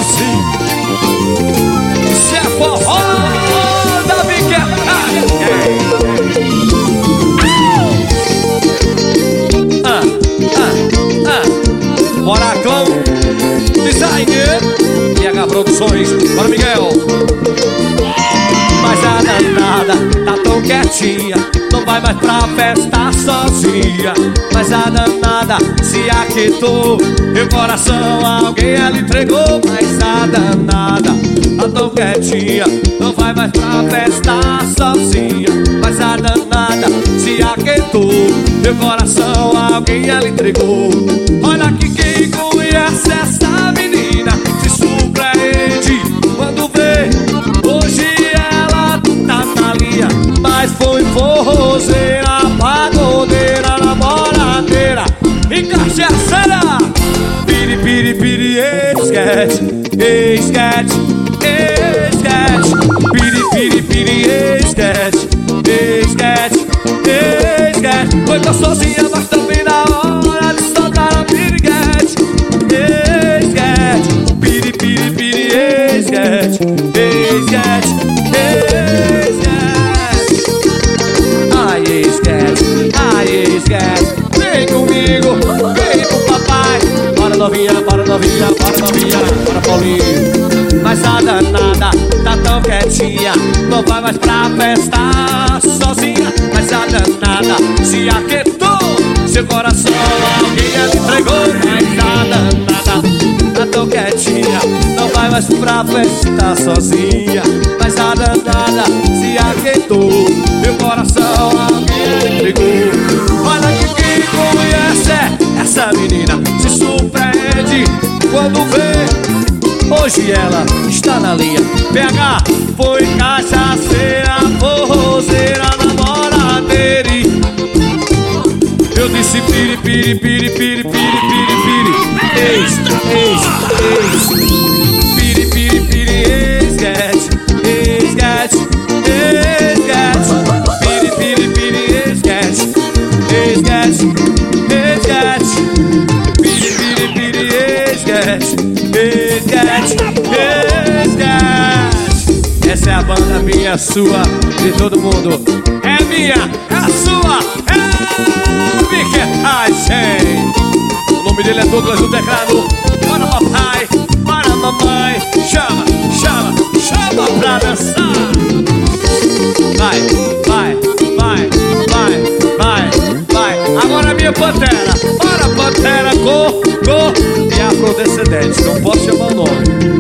sim. Isso é forró da biquetada. Bora, clã, designer PH Produções. Bora, Miguel. Mas a danada tá tão quietinha, não vai mais pra festa sozinha. Mas a danada se aquietou, meu coração alguém ela entregou. Mas a danada tá tão quietinha, não vai mais pra festa sozinha. Mas a danada se aquietou, meu coração alguém ela entregou. Olha aqui quem conhece essa menina se surpreende quando vê. Hoje ela tá na linha, mas foi forrozeira, pagodeira, namoradeira e cachaceira. Piri, piri, piri, esquete, esquete, esquete. Piri, piri, piri, esquete, esquete, esquete. Foi gostosinha, mas também na hora de soltar a piriguete. Esquete, piri, piri, piri, esquete, esquete, esquete. Ai, esquete, ai, esquete. Vem comigo, vem com o papai. Bora novinha, bora novinha, bora novinha, bora Paulinho. Mas a danada tá tão quietinha, não vai mais pra festa sozinha. Mas a danada se aquietou, seu coração alguém ela entregou. Mas a danada tá tão quietinha, não vai mais pra festa sozinha. Mas a danada se aquietou, meu coração alguém ela entregou. Olha que quem conhece essa menina se surpreende quando vê. Hoje ela está na linha. PH foi cachaceira, forrozeira, namoradeira. Eu disse piri, piri, piri, piri, piri, piri, piri. Ex, ex, ex. Piri, piri, piri, esquete, esquete, esquete. Piri, piri, piri, esquete, esquete, esquete. Piri, piri, piri, esquete, esquete, esquete. Essa é a banda minha, sua, de todo mundo. É minha, é a sua, é Biquetagem. O nome dele é Douglas do teclado. Bora papai, bora mamãe. Chama, chama, chama pra dançar. Vai, vai, vai, vai, vai, vai. Agora minha pantera. Bora pantera, go, go. E afrodescendente, não posso chamar o nome.